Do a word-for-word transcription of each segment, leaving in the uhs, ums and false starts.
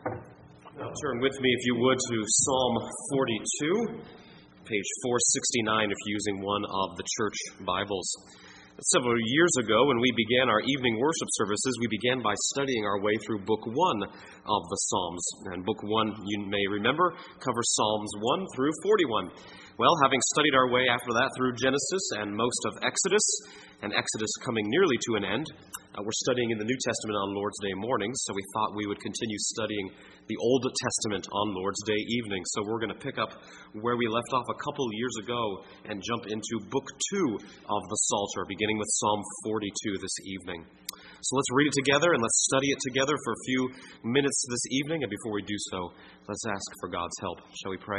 Now turn with me, if you would, to Psalm forty-two, page four sixty-nine, if you're using one of the church Bibles. Several years ago, when we began our evening worship services, we began by studying our way through Book one of the Psalms. And Book one, you may remember, covers Psalms one through forty-one. Well, having studied our way after that through Genesis and most of Exodus, and Exodus coming nearly to an end, uh, we're studying in the New Testament on Lord's Day mornings, so we thought we would continue studying the Old Testament on Lord's Day evening. So we're going to pick up where we left off a couple years ago and jump into Book two of the Psalter, beginning with Psalm forty-two this evening. So let's read it together and let's study it together for a few minutes this evening. And before we do so, let's ask for God's help. Shall we pray?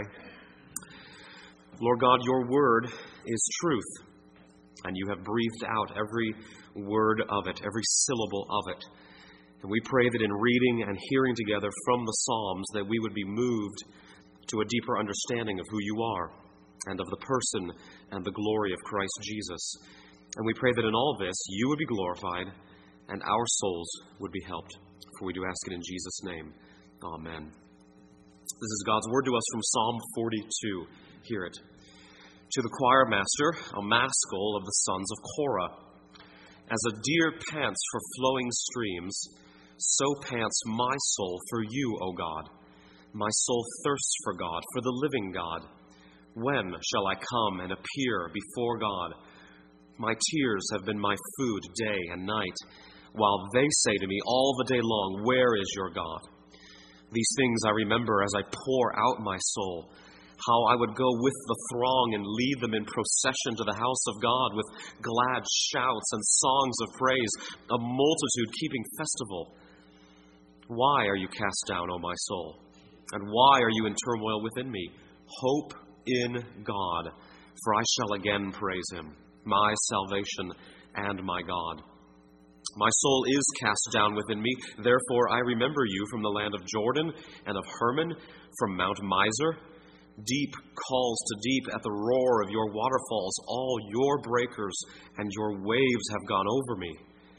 Lord God, your word is truth, and you have breathed out every word of it, every syllable of it. And we pray that in reading and hearing together from the Psalms that we would be moved to a deeper understanding of who you are and of the person and the glory of Christ Jesus. And we pray that in all this you would be glorified and our souls would be helped. For we do ask it in Jesus' name. Amen. This is God's word to us from Psalm forty-two. Hear it. To the choir master, a maskil of the sons of Korah. As a deer pants for flowing streams, so pants my soul for you, O God. My soul thirsts for God, for the living God. When shall I come and appear before God? My tears have been my food day and night, while they say to me all the day long, where is your God? These things I remember as I pour out my soul, how I would go with the throng and lead them in procession to the house of God with glad shouts and songs of praise, a multitude keeping festival. Why are you cast down, O my soul? And why are you in turmoil within me? Hope in God, for I shall again praise him, my salvation and my God. My soul is cast down within me, therefore I remember you from the land of Jordan and of Hermon, from Mount Mizar. Deep calls to deep at the roar of your waterfalls. All your breakers and your waves have gone over me.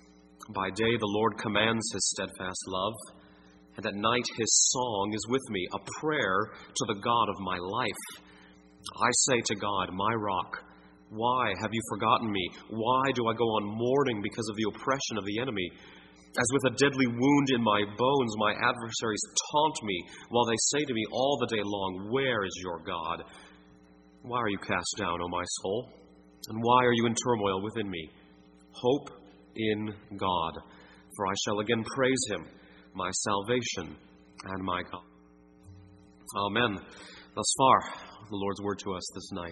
By day the Lord commands his steadfast love, and at night his song is with me, a prayer to the God of my life. I say to God, my rock, why have you forgotten me? Why do I go on mourning because of the oppression of the enemy? As with a deadly wound in my bones, my adversaries taunt me, while they say to me all the day long, where is your God? Why are you cast down, O my soul? And why are you in turmoil within me? Hope in God, for I shall again praise him, my salvation and my God. Amen. Thus far, the Lord's word to us this night.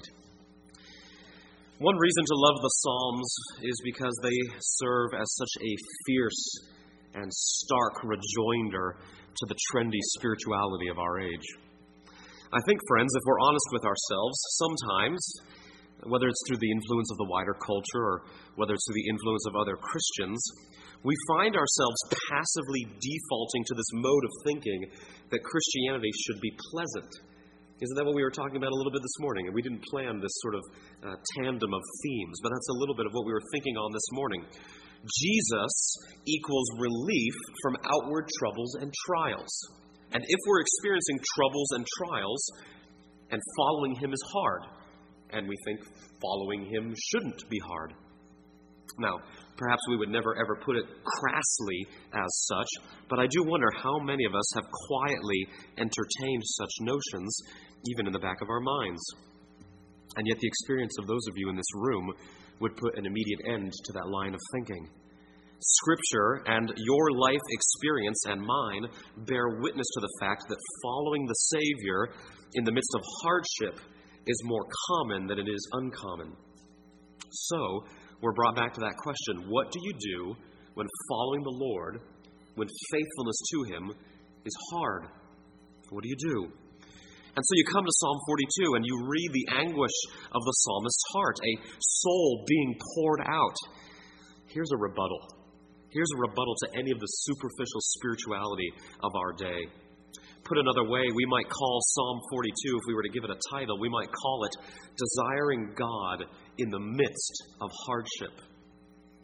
One reason to love the Psalms is because they serve as such a fierce and stark rejoinder to the trendy spirituality of our age. I think, friends, if we're honest with ourselves, sometimes, whether it's through the influence of the wider culture or whether it's through the influence of other Christians, we find ourselves passively defaulting to this mode of thinking that Christianity should be pleasant. Isn't that what we were talking about a little bit this morning? And we didn't plan this sort of uh, tandem of themes, but that's a little bit of what we were thinking on this morning. Jesus equals relief from outward troubles and trials. And if we're experiencing troubles and trials, and following him is hard, and we think following him shouldn't be hard. Now, perhaps we would never ever put it crassly as such, but I do wonder how many of us have quietly entertained such notions, even in the back of our minds. And yet the experience of those of you in this room would put an immediate end to that line of thinking. Scripture and your life experience and mine bear witness to the fact that following the Savior in the midst of hardship is more common than it is uncommon. So, we're brought back to that question, what do you do when following the Lord, when faithfulness to him is hard? What do you do? And so you come to Psalm forty-two and you read the anguish of the psalmist's heart, a soul being poured out. Here's a rebuttal. Here's a rebuttal to any of the superficial spirituality of our day. Put another way, we might call Psalm forty-two, if we were to give it a title, we might call it Desiring God in the Midst of Hardship.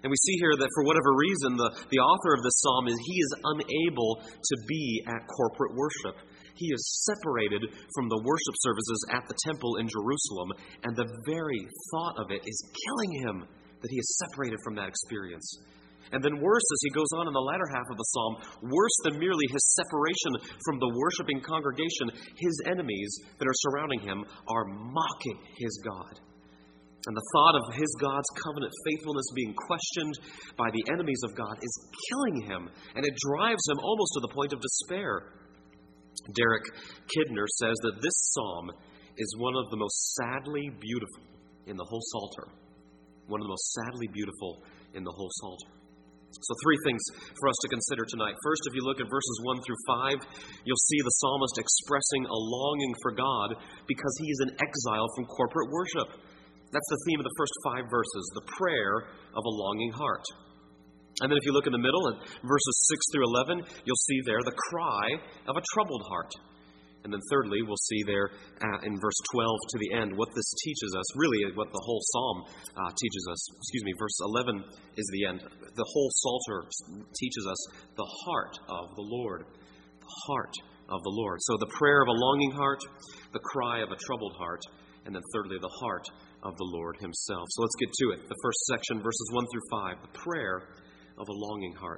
And we see here that for whatever reason, the, the author of this psalm is he is unable to be at corporate worship. He is separated from the worship services at the temple in Jerusalem, and the very thought of it is killing him, that he is separated from that experience. And then worse, as he goes on in the latter half of the psalm, worse than merely his separation from the worshiping congregation, his enemies that are surrounding him are mocking his God. And the thought of his God's covenant faithfulness being questioned by the enemies of God is killing him, and it drives him almost to the point of despair. Derek Kidner says that this psalm is one of the most sadly beautiful in the whole Psalter. One of the most sadly beautiful in the whole Psalter. So three things for us to consider tonight. First, if you look at verses one through five, you'll see the psalmist expressing a longing for God because he is in exile from corporate worship. That's the theme of the first five verses, the prayer of a longing heart. And then if you look in the middle, at verses six through eleven, you'll see there the cry of a troubled heart. And then thirdly, we'll see there uh, in verse twelve to the end what this teaches us, really what the whole psalm uh, teaches us. Excuse me, verse eleven is the end. The whole Psalter teaches us the heart of the Lord. The heart of the Lord. So the prayer of a longing heart, the cry of a troubled heart, and then thirdly, the heart of the Lord himself. So let's get to it. The first section, verses one through five, the prayer of a longing heart.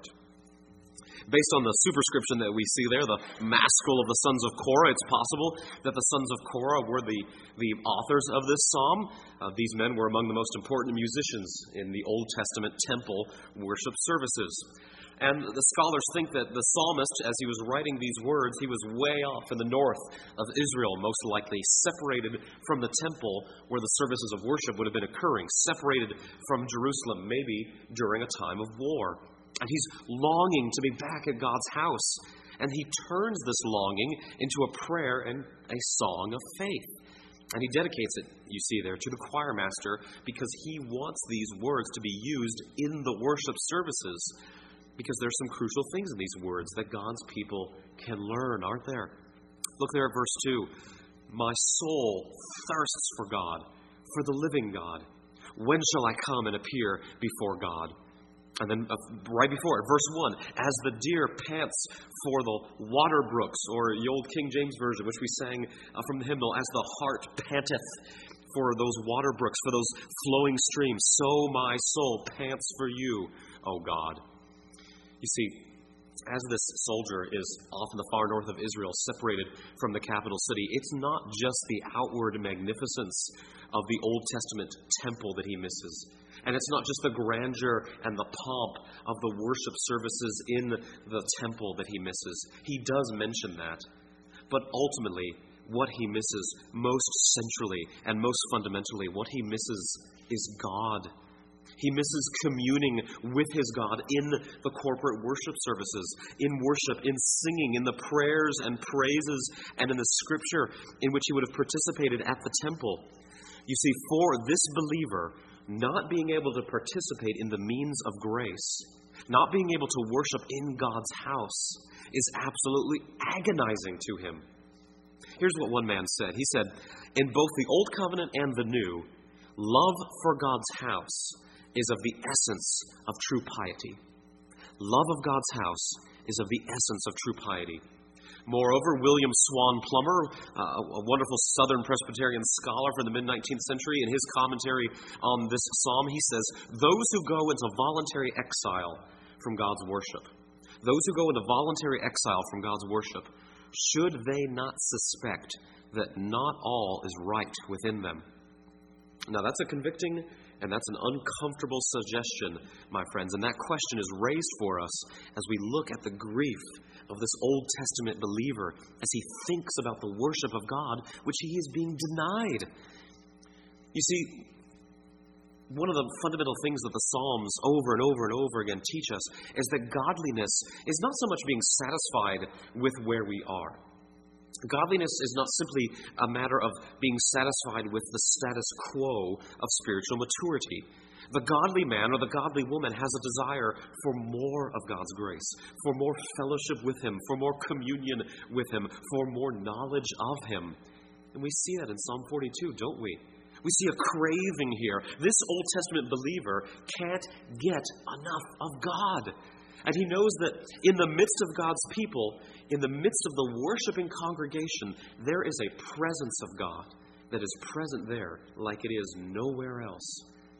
Based on the superscription that we see there, the maskil of the sons of Korah, it's possible that the sons of Korah were the, the authors of this psalm. Uh, these men were among the most important musicians in the Old Testament temple worship services. And the scholars think that the psalmist, as he was writing these words, he was way off in the north of Israel, most likely separated from the temple where the services of worship would have been occurring, separated from Jerusalem, maybe during a time of war. And he's longing to be back at God's house. And he turns this longing into a prayer and a song of faith. And he dedicates it, you see there, to the choir master because he wants these words to be used in the worship services. Because there's some crucial things in these words that God's people can learn, aren't there? Look there at verse two. My soul thirsts for God, for the living God. When shall I come and appear before God? And then uh, right before it, verse one, as the deer pants for the water brooks, or the old King James Version, which we sang uh, from the hymnal, as the hart panteth for those water brooks, for those flowing streams, so my soul pants for you, O God. You see, as this soldier is off in the far north of Israel, separated from the capital city, it's not just the outward magnificence of the Old Testament temple that he misses. And it's not just the grandeur and the pomp of the worship services in the temple that he misses. He does mention that. But ultimately, what he misses most centrally and most fundamentally, what he misses is God. He misses communing with his God in the corporate worship services, in worship, in singing, in the prayers and praises, and in the scripture in which he would have participated at the temple. You see, for this believer, not being able to participate in the means of grace, not being able to worship in God's house, is absolutely agonizing to him. Here's what one man said. He said, in both the Old Covenant and the New, love for God's house is of the essence of true piety. Love of God's house is of the essence of true piety. Moreover, William Swan Plummer, uh, a wonderful Southern Presbyterian scholar from the mid-nineteenth century, in his commentary on this psalm, he says, those who go into voluntary exile from God's worship, those who go into voluntary exile from God's worship, should they not suspect that not all is right within them? Now, that's a convicting and that's an uncomfortable suggestion, my friends. And that question is raised for us as we look at the grief of this Old Testament believer as he thinks about the worship of God, which he is being denied. You see, one of the fundamental things that the Psalms over and over and over again teach us is that godliness is not so much being satisfied with where we are. Godliness is not simply a matter of being satisfied with the status quo of spiritual maturity. The godly man or the godly woman has a desire for more of God's grace, for more fellowship with Him, for more communion with Him, for more knowledge of Him. And we see that in Psalm forty-two, don't we? We see a craving here. This Old Testament believer can't get enough of God. And he knows that in the midst of God's people, in the midst of the worshiping congregation, there is a presence of God that is present there like it is nowhere else.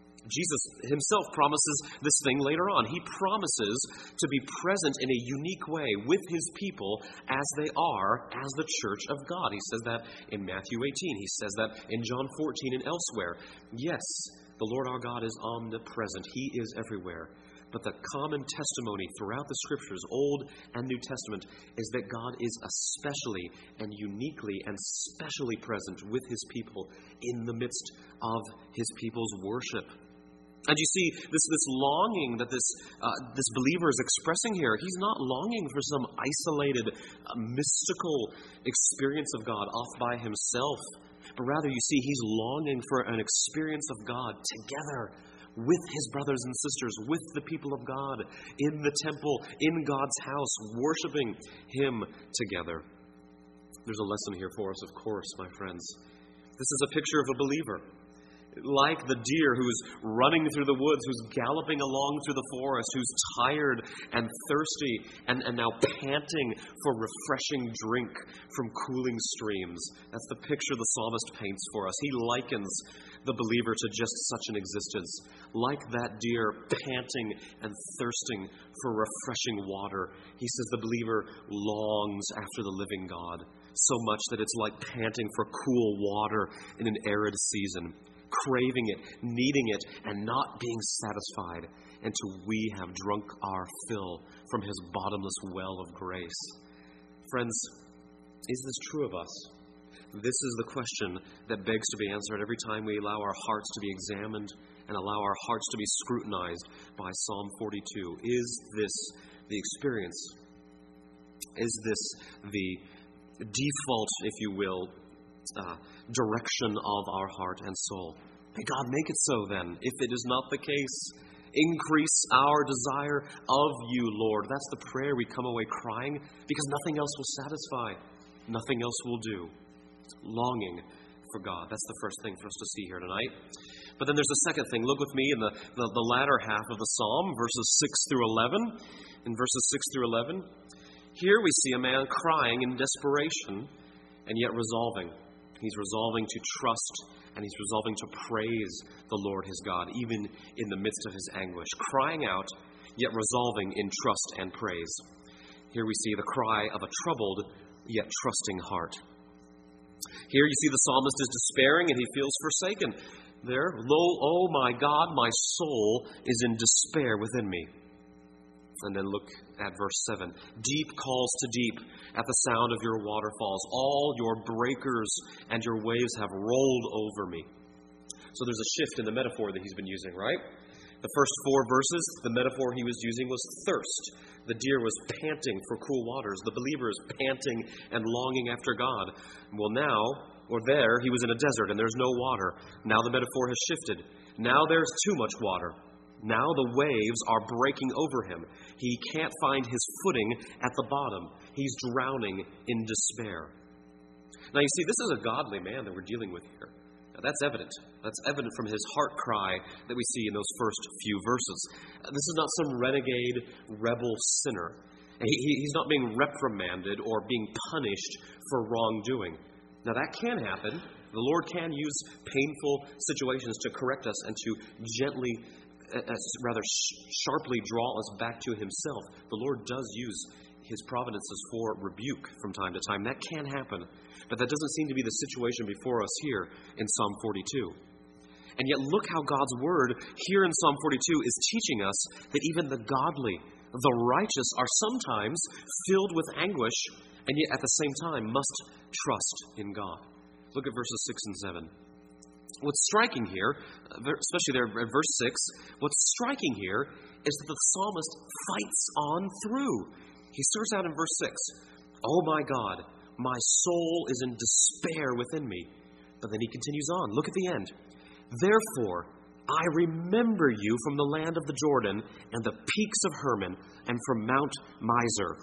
Jesus himself promises this thing later on. He promises to be present in a unique way with his people as they are as the church of God. He says that in Matthew eighteen. He says that in John fourteen and elsewhere. Yes, the Lord our God is omnipresent. He is everywhere. But the common testimony throughout the Scriptures, Old and New Testament, is that God is especially and uniquely and specially present with his people in the midst of his people's worship. And you see, this this longing that this uh, this believer is expressing here, he's not longing for some isolated, uh, mystical experience of God off by himself. But rather, you see, he's longing for an experience of God together with his brothers and sisters, with the people of God, in the temple, in God's house, worshiping him together. There's a lesson here for us, of course, my friends. This is a picture of a believer. Like the deer who's running through the woods, who's galloping along through the forest, who's tired and thirsty and, and now panting for refreshing drink from cooling streams. That's the picture the psalmist paints for us. He likens the believer to just such an existence. Like that deer panting and thirsting for refreshing water, he says the believer longs after the living God so much that it's like panting for cool water in an arid season. Craving it, needing it, and not being satisfied until we have drunk our fill from his bottomless well of grace. Friends, is this true of us? This is the question that begs to be answered every time we allow our hearts to be examined and allow our hearts to be scrutinized by Psalm forty-two. Is this the experience? Is this the default, if you will, Uh, direction of our heart and soul? May God make it so then. If it is not the case, increase our desire of you, Lord. That's the prayer we come away crying because nothing else will satisfy. Nothing else will do. Longing for God. That's the first thing for us to see here tonight. But then there's a second thing. Look with me in the, the, the latter half of the psalm, verses six through eleven. In verses six through eleven, here we see a man crying in desperation and yet resolving. He's resolving to trust, and he's resolving to praise the Lord his God, even in the midst of his anguish. Crying out, yet resolving in trust and praise. Here we see the cry of a troubled, yet trusting heart. Here you see the psalmist is despairing, and he feels forsaken. There, lo, oh my God, my soul is in despair within me. And then look at verse seven. Deep calls to deep at the sound of your waterfalls. All your breakers and your waves have rolled over me. So there's a shift in the metaphor that he's been using, right? The first four verses, the metaphor he was using was thirst. The deer was panting for cool waters. The believer is panting and longing after God. Well, now, or there, he was in a desert and there's no water. Now the metaphor has shifted. Now there's too much water. Now the waves are breaking over him. He can't find his footing at the bottom. He's drowning in despair. Now you see, this is a godly man that we're dealing with here. Now, that's evident. That's evident from his heart cry that we see in those first few verses. This is not some renegade, rebel sinner. He, he's not being reprimanded or being punished for wrongdoing. Now that can happen. The Lord can use painful situations to correct us and to gently As rather sharply draw us back to himself. The Lord does use his providences for rebuke from time to time. That can happen. But that doesn't seem to be the situation before us here in Psalm forty-two. And yet look how God's word here in Psalm forty-two is teaching us that even the godly, the righteous, are sometimes filled with anguish and yet at the same time must trust in God. Look at verses six and seven. What's striking here, especially there at verse six, what's striking here is that the psalmist fights on through. He starts out in verse six, oh my God, my soul is in despair within me. But then he continues on. Look at the end. Therefore, I remember you from the land of the Jordan and the peaks of Hermon and from Mount Mizar.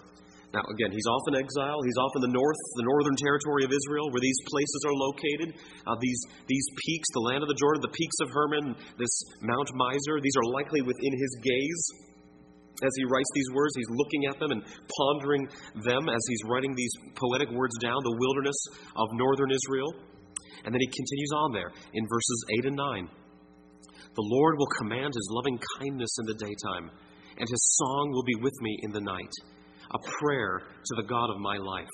Now, again, he's off in exile. He's off in the north, the northern territory of Israel, where these places are located. Uh, these these peaks, the land of the Jordan, the peaks of Hermon, this Mount Mizar, these are likely within his gaze. As he writes these words, he's looking at them and pondering them as he's writing these poetic words down, the wilderness of northern Israel. And then he continues on there in verses eight and nine. The Lord will command his loving kindness in the daytime, and his song will be with me in the night, a prayer to the God of my life.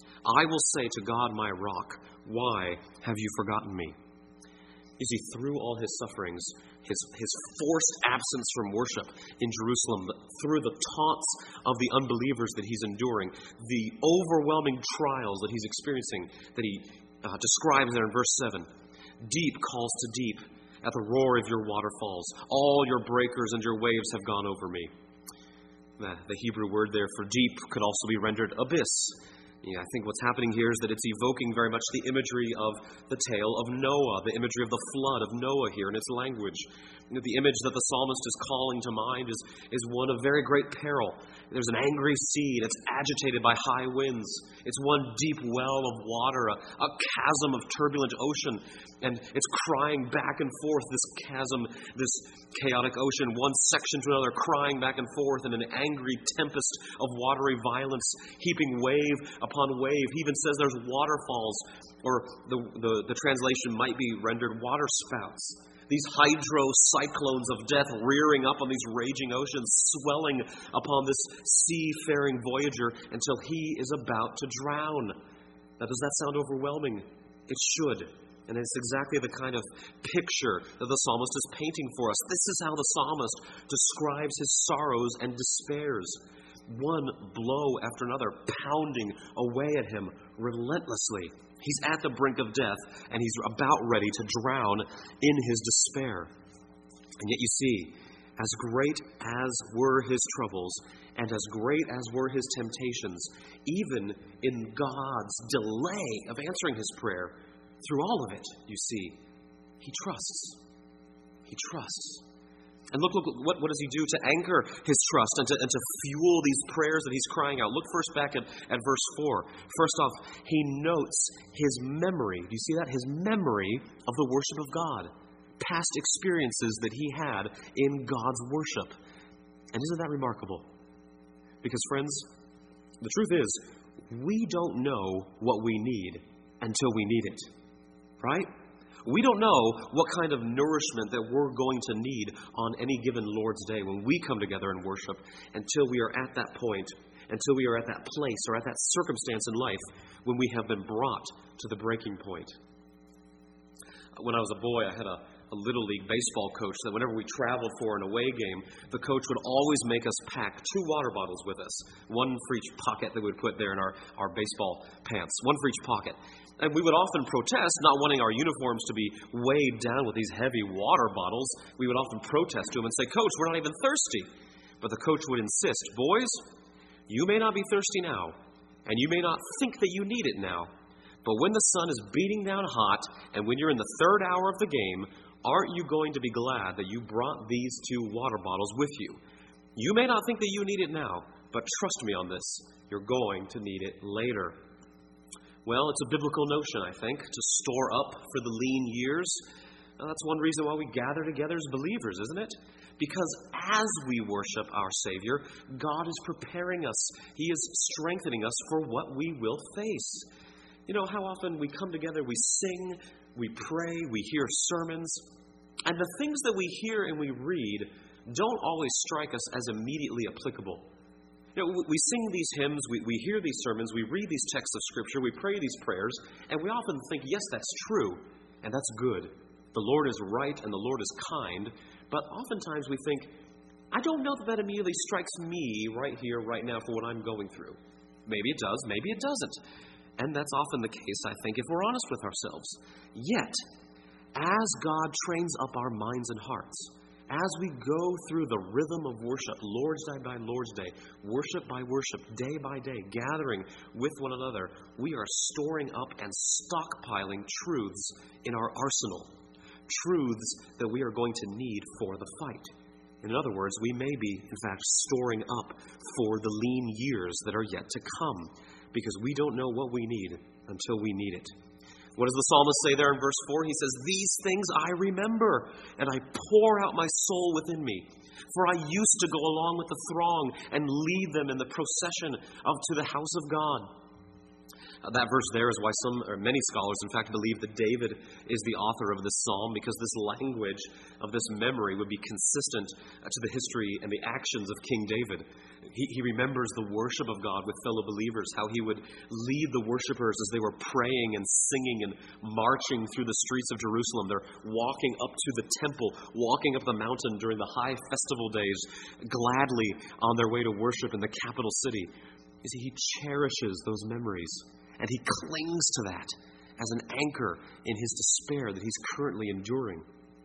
I will say to God, my rock, why have you forgotten me? You see, through all his sufferings, his, his forced absence from worship in Jerusalem, through the taunts of the unbelievers that he's enduring, the overwhelming trials that he's experiencing, that he uh, describes there in verse seven, deep calls to deep at the roar of your waterfalls. All your breakers and your waves have gone over me. The, the Hebrew word there for deep could also be rendered abyss. Yeah, I think what's happening here is that it's evoking very much the imagery of the tale of Noah, the imagery of the flood of Noah here in its language. You know, the image that the psalmist is calling to mind is, is one of very great peril. There's an angry sea that's agitated by high winds. It's one deep well of water, a, a chasm of turbulent ocean, and it's crying back and forth, this chasm, this chaotic ocean, one section to another, crying back and forth in an angry tempest of watery violence, heaping wave upon wave. He even says there's waterfalls, or the, the, the translation might be rendered water spouts. These hydrocyclones of death rearing up on these raging oceans, swelling upon this seafaring voyager until he is about to drown. Now, does that sound overwhelming? It should. And it's exactly the kind of picture that the psalmist is painting for us. This is how the psalmist describes his sorrows and despairs. One blow after another pounding away at him relentlessly. He's at the brink of death, and he's about ready to drown in his despair. And yet you see, as great as were his troubles, and as great as were his temptations, even in God's delay of answering his prayer, through all of it, you see, he trusts. He trusts. And look, look, what, what does he do to anchor his trust and to, and to fuel these prayers that he's crying out? Look first back at, at verse four. First off, he notes his memory. Do you see that? His memory of the worship of God. Past experiences that he had in God's worship. And isn't that remarkable? Because, friends, the truth is, we don't know what we need until we need it. Right? We don't know what kind of nourishment that we're going to need on any given Lord's Day when we come together and worship until we are at that point, until we are at that place or at that circumstance in life when we have been brought to the breaking point. When I was a boy, I had a, a Little League baseball coach that whenever we traveled for an away game, the coach would always make us pack two water bottles with us, one for each pocket that we would put there in our, our baseball pants, one for each pocket. And we would often protest, not wanting our uniforms to be weighed down with these heavy water bottles. We would often protest to him and say, "Coach, we're not even thirsty." But the coach would insist, "Boys, you may not be thirsty now, and you may not think that you need it now, but when the sun is beating down hot, and when you're in the third hour of the game, aren't you going to be glad that you brought these two water bottles with you? You may not think that you need it now, but trust me on this, you're going to need it later." Well, it's a biblical notion, I think, to store up for the lean years. Now, that's one reason why we gather together as believers, isn't it? Because as we worship our Savior, God is preparing us. He is strengthening us for what we will face. You know, how often we come together, we sing, we pray, we hear sermons, and the things that we hear and we read don't always strike us as immediately applicable. You know, we sing these hymns, we, we hear these sermons, we read these texts of Scripture, we pray these prayers, and we often think, yes, that's true, and that's good. The Lord is right and the Lord is kind, but oftentimes we think, I don't know that that immediately strikes me right here, right now, for what I'm going through. Maybe it does, maybe it doesn't. And that's often the case, I think, if we're honest with ourselves. Yet, as God trains up our minds and hearts, as we go through the rhythm of worship, Lord's Day by Lord's Day, worship by worship, day by day, gathering with one another, we are storing up and stockpiling truths in our arsenal. Truths that we are going to need for the fight. In other words, we may be, in fact, storing up for the lean years that are yet to come, because we don't know what we need until we need it. What does the psalmist say there in verse four? He says, "These things I remember, and I pour out my soul within me. For I used to go along with the throng and lead them in the procession of to the house of God." Uh, that verse there is why some, or many scholars, in fact, believe that David is the author of this psalm, because this language of this memory would be consistent uh, to the history and the actions of King David. He, he remembers the worship of God with fellow believers, how he would lead the worshipers as they were praying and singing and marching through the streets of Jerusalem. They're walking up to the temple, walking up the mountain during the high festival days, gladly on their way to worship in the capital city. You see, he cherishes those memories, and he clings to that as an anchor in his despair that he's currently enduring.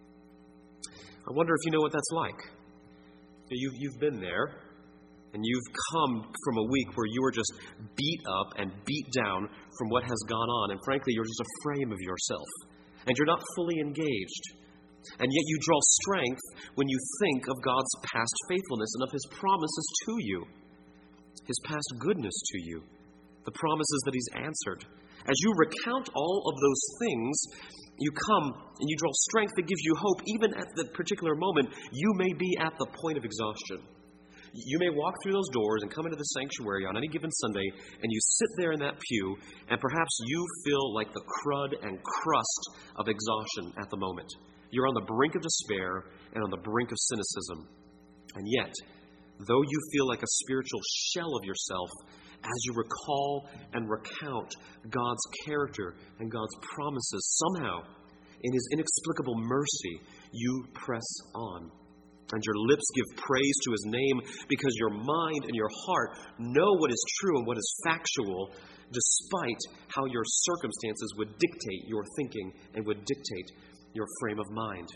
I wonder if you know what that's like. You've, you've been there, and you've come from a week where you were just beat up and beat down from what has gone on, and frankly, you're just a frame of yourself, and you're not fully engaged. And yet you draw strength when you think of God's past faithfulness and of his promises to you, his past goodness to you, the promises that he's answered. As you recount all of those things, you come and you draw strength that gives you hope. Even at the particular moment, you may be at the point of exhaustion. You may walk through those doors and come into the sanctuary on any given Sunday, and you sit there in that pew, and perhaps you feel like the crud and crust of exhaustion at the moment. You're on the brink of despair and on the brink of cynicism. And yet, though you feel like a spiritual shell of yourself, as you recall and recount God's character and God's promises, somehow, in his inexplicable mercy, you press on. And your lips give praise to his name, because your mind and your heart know what is true and what is factual, despite how your circumstances would dictate your thinking and would dictate your frame of mind.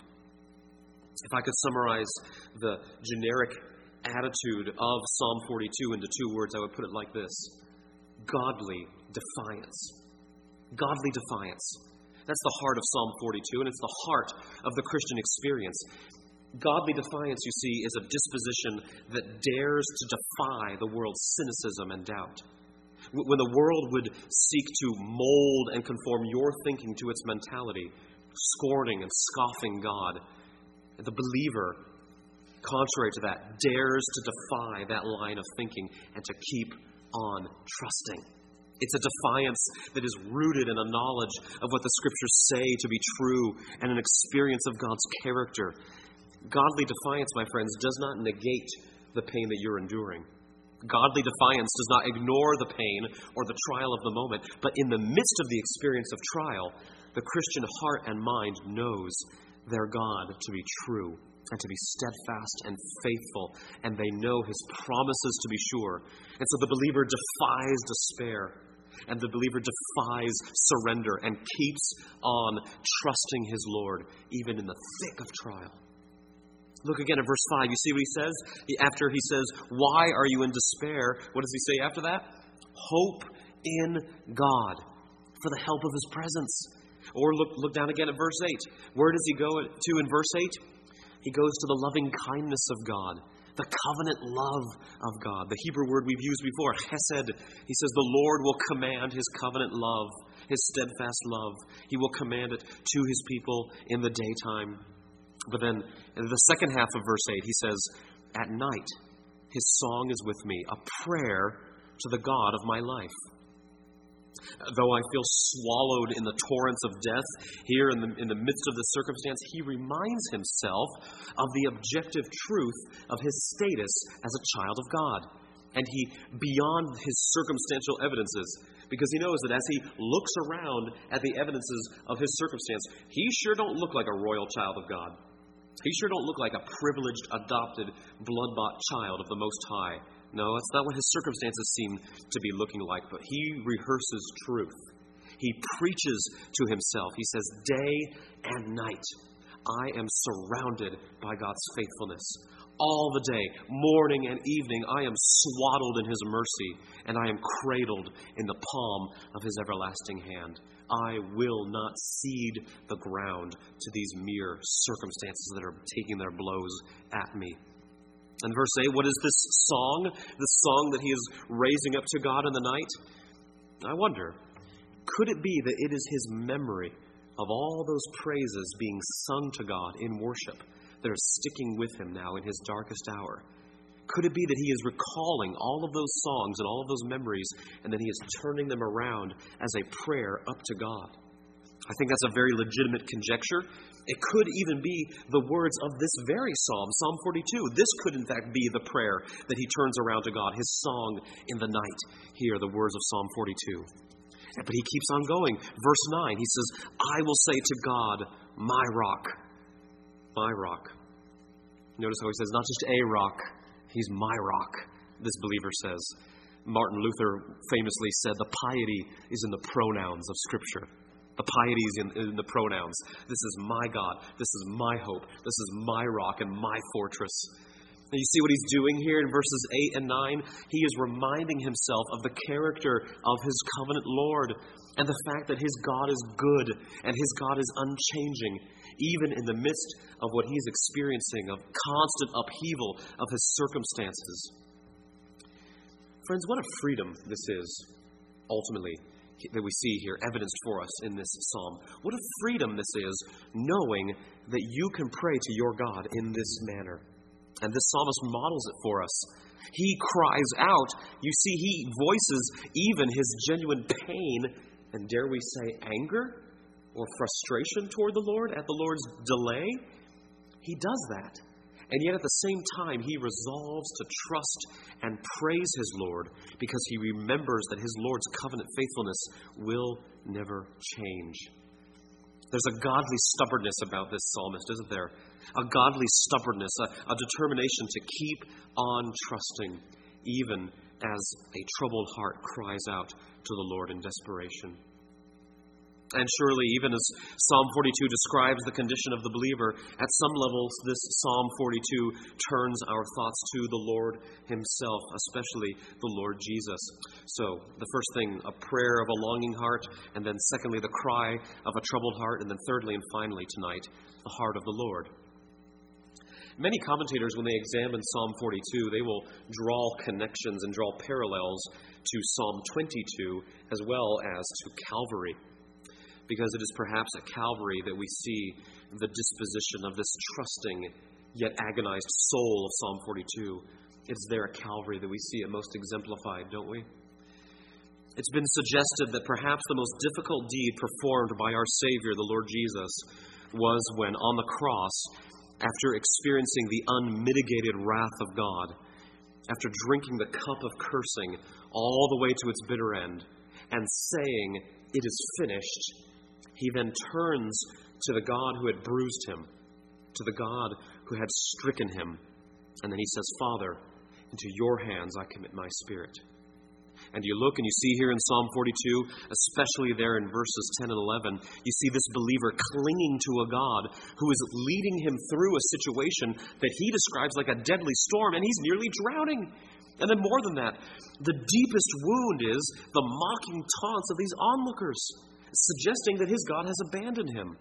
If I could summarize the generic attitude of Psalm forty-two into two words, I would put it like this: godly defiance. Godly defiance. That's the heart of Psalm forty-two, and it's the heart of the Christian experience. Godly defiance, you see, is a disposition that dares to defy the world's cynicism and doubt. When the world would seek to mold and conform your thinking to its mentality, scorning and scoffing God, the believer, contrary to that, dares to defy that line of thinking and to keep on trusting. It's a defiance that is rooted in a knowledge of what the Scriptures say to be true and an experience of God's character. Godly defiance, my friends, does not negate the pain that you're enduring. Godly defiance does not ignore the pain or the trial of the moment, but in the midst of the experience of trial, the Christian heart and mind knows their God to be true and to be steadfast and faithful, and they know his promises to be sure. And so the believer defies despair, and the believer defies surrender and keeps on trusting his Lord, even in the thick of trial. Look again at verse five. You see what he says? He, after he says, "Why are you in despair?" What does he say after that? Hope in God for the help of his presence. Or look, look down again at verse eight. Where does he go to in verse eight? He goes to the loving kindness of God, the covenant love of God. The Hebrew word we've used before, chesed. He says the Lord will command his covenant love, his steadfast love. He will command it to his people in the daytime. But then in the second half of verse eight, he says, "At night, his song is with me, a prayer to the God of my life." Though I feel swallowed in the torrents of death here in the, in the midst of the circumstance, he reminds himself of the objective truth of his status as a child of God. And he, beyond his circumstantial evidences, because he knows that as he looks around at the evidences of his circumstance, he sure don't look like a royal child of God. He sure don't look like a privileged, adopted, blood-bought child of the Most High. No, that's not what his circumstances seem to be looking like, but he rehearses truth. He preaches to himself. He says, day and night, I am surrounded by God's faithfulness. All the day, morning and evening, I am swaddled in his mercy, and I am cradled in the palm of his everlasting hand. I will not cede the ground to these mere circumstances that are taking their blows at me. And verse eight, what is this song? This song that he is raising up to God in the night? I wonder, could it be that it is his memory of all those praises being sung to God in worship that are sticking with him now in his darkest hour? Could it be that he is recalling all of those songs and all of those memories, and then he is turning them around as a prayer up to God? I think that's a very legitimate conjecture. It could even be the words of this very psalm, Psalm forty-two. This could in fact be the prayer that he turns around to God, his song in the night. Here, the words of Psalm forty-two. But he keeps on going. Verse nine, he says, I will say to God, my rock, my rock. Notice how he says, not just a rock, he's my rock, this believer says. Martin Luther famously said, the piety is in the pronouns of Scripture. The piety is in, in the pronouns. This is my God. This is my hope. This is my rock and my fortress. And you see what he's doing here in verses eight and nine? He is reminding himself of the character of his covenant Lord and the fact that his God is good and his God is unchanging, even in the midst of what he is experiencing, of constant upheaval of his circumstances. Friends, what a freedom this is, ultimately, that we see here, evidenced for us in this psalm. What a freedom this is, knowing that you can pray to your God in this manner. And this psalmist models it for us. He cries out. You see, he voices even his genuine pain, and dare we say anger or frustration toward the Lord at the Lord's delay. He does that. And yet at the same time, he resolves to trust and praise his Lord because he remembers that his Lord's covenant faithfulness will never change. There's a godly stubbornness about this psalmist, isn't there? A godly stubbornness, a, a determination to keep on trusting, even as a troubled heart cries out to the Lord in desperation. And surely, even as Psalm forty-two describes the condition of the believer, at some levels, this Psalm forty-two turns our thoughts to the Lord himself, especially the Lord Jesus. So, the first thing, a prayer of a longing heart, and then secondly, the cry of a troubled heart, and then thirdly and finally tonight, the heart of the Lord. Many commentators, when they examine Psalm forty-two, they will draw connections and draw parallels to Psalm twenty-two as well as to Calvary. Because it is perhaps at Calvary that we see the disposition of this trusting yet agonized soul of Psalm forty-two. It's there at Calvary that we see it most exemplified, don't we? It's been suggested that perhaps the most difficult deed performed by our Savior, the Lord Jesus, was when on the cross, after experiencing the unmitigated wrath of God, after drinking the cup of cursing all the way to its bitter end, and saying, "It is finished," he then turns to the God who had bruised him, to the God who had stricken him, and then he says, "Father, into your hands I commit my spirit." And you look and you see here in Psalm forty-two, especially there in verses ten and eleven, you see this believer clinging to a God who is leading him through a situation that he describes like a deadly storm, and he's nearly drowning. And then more than that, the deepest wound is the mocking taunts of these onlookers, suggesting that his God has abandoned him.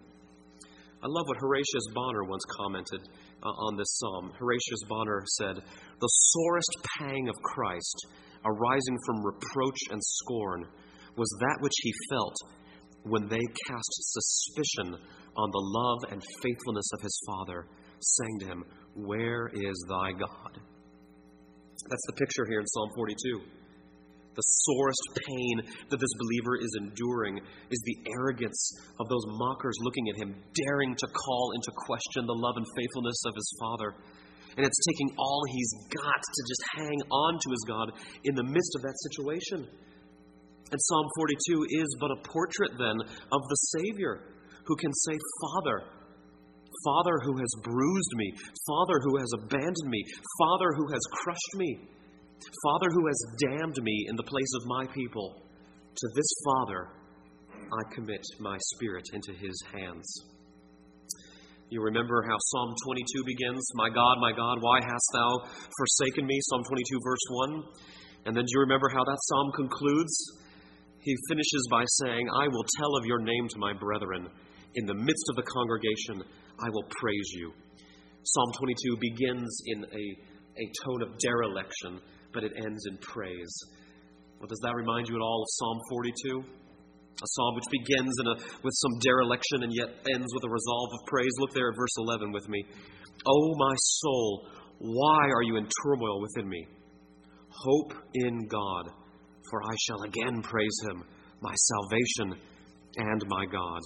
I love what Horatius Bonner once commented uh, on this psalm. Horatius Bonner said, "The sorest pang of Christ, arising from reproach and scorn, was that which he felt when they cast suspicion on the love and faithfulness of his Father, saying to him, 'Where is thy God?'" That's the picture here in Psalm forty-two. The sorest pain that this believer is enduring is the arrogance of those mockers looking at him, daring to call into question the love and faithfulness of his Father. And it's taking all he's got to just hang on to his God in the midst of that situation. And Psalm forty-two is but a portrait then of the Savior who can say, "Father, Father who has bruised me, Father who has abandoned me, Father who has crushed me, Father who has damned me in the place of my people, to this Father I commit my spirit into his hands." You remember how Psalm twenty-two begins? My God, my God, why hast thou forsaken me? Psalm twenty-two, verse one. And then do you remember how that psalm concludes? He finishes by saying, I will tell of your name to my brethren. In the midst of the congregation, I will praise you. Psalm twenty-two begins in a, a tone of dereliction, but it ends in praise. Well, does that remind you at all of Psalm forty-two? A psalm which begins in a, with some dereliction and yet ends with a resolve of praise. Look there at verse eleven with me. O my soul, why are you in turmoil within me? Hope in God, for I shall again praise him, my salvation and my God.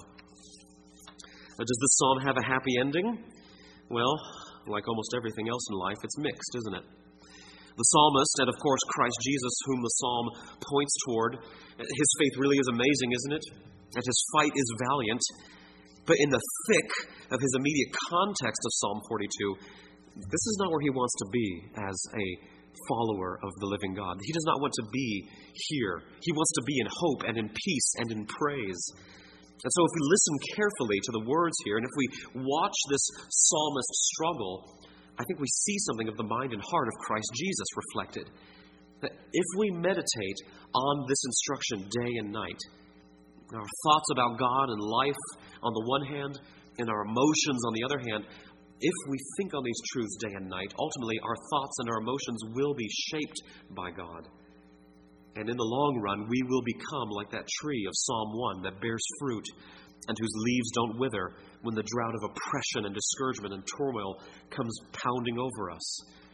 Now, does this psalm have a happy ending? Well, like almost everything else in life, it's mixed, isn't it? The psalmist, and of course Christ Jesus, whom the psalm points toward, his faith really is amazing, isn't it? And his fight is valiant. But in the thick of his immediate context of Psalm forty-two, this is not where he wants to be as a follower of the living God. He does not want to be here. He wants to be in hope and in peace and in praise. And so if we listen carefully to the words here, and if we watch this psalmist struggle, I think we see something of the mind and heart of Christ Jesus reflected. That if we meditate on this instruction day and night, our thoughts about God and life on the one hand, and our emotions on the other hand, if we think on these truths day and night, ultimately our thoughts and our emotions will be shaped by God. And in the long run, we will become like that tree of Psalm one that bears fruit and whose leaves don't wither when the drought of oppression and discouragement and turmoil comes pounding over us.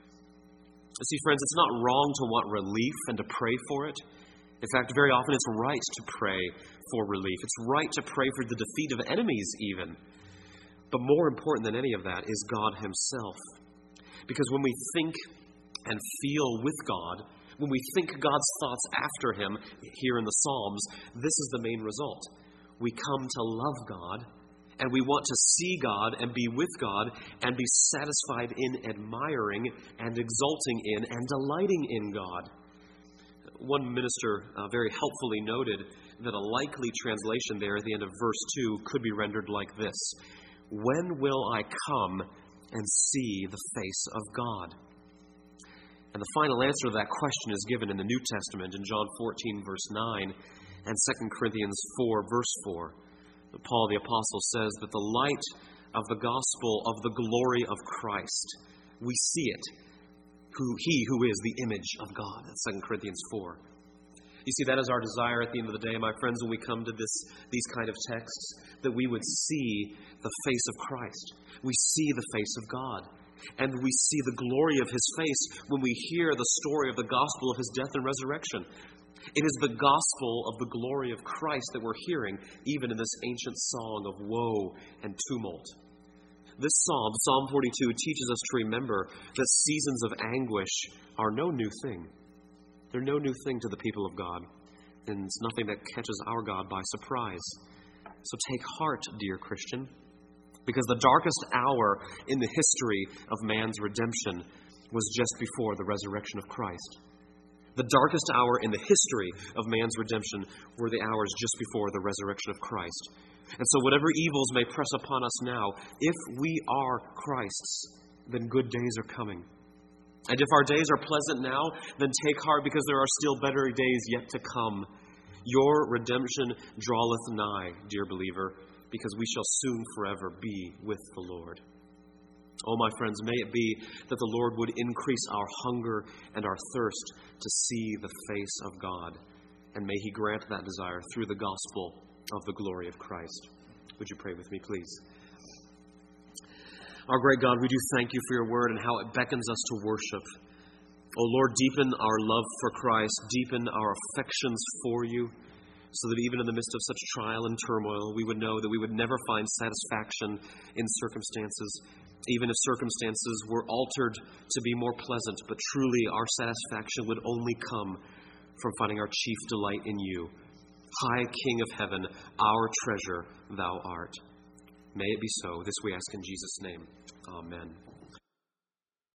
See, friends, it's not wrong to want relief and to pray for it. In fact, very often it's right to pray for relief. It's right to pray for the defeat of enemies even. But more important than any of that is God himself. Because when we think and feel with God, when we think God's thoughts after him here in the Psalms, this is the main result. We come to love God, and we want to see God and be with God and be satisfied in admiring and exulting in and delighting in God. One minister uh, very helpfully noted that a likely translation there at the end of verse two could be rendered like this: when will I come and see the face of God? And the final answer to that question is given in the New Testament in John fourteen, verse nine, and Second Corinthians four, verse four. Paul the Apostle says that the light of the gospel of the glory of Christ, we see it, who he who is the image of God. That's Second Corinthians four. You see, that is our desire at the end of the day, my friends, when we come to this these kind of texts, that we would see the face of Christ. We see the face of God. And we see the glory of his face when we hear the story of the gospel of his death and resurrection. It is the gospel of the glory of Christ that we're hearing, even in this ancient song of woe and tumult. This psalm, Psalm forty-two, teaches us to remember that seasons of anguish are no new thing. They're no new thing to the people of God, and it's nothing that catches our God by surprise. So take heart, dear Christian, because the darkest hour in the history of man's redemption was just before the resurrection of Christ. The darkest hour in the history of man's redemption were the hours just before the resurrection of Christ. And so whatever evils may press upon us now, if we are Christ's, then good days are coming. And if our days are pleasant now, then take heart, because there are still better days yet to come. Your redemption draweth nigh, dear believer, because we shall soon forever be with the Lord. Oh, my friends, may it be that the Lord would increase our hunger and our thirst to see the face of God. And may he grant that desire through the gospel of the glory of Christ. Would you pray with me, please? Our great God, we do thank you for your word and how it beckons us to worship. Oh, Lord, deepen our love for Christ, deepen our affections for you, so that even in the midst of such trial and turmoil, we would know that we would never find satisfaction in circumstances, even if circumstances were altered to be more pleasant, but truly our satisfaction would only come from finding our chief delight in you. High King of heaven, our treasure thou art. May it be so. This we ask in Jesus' name. Amen.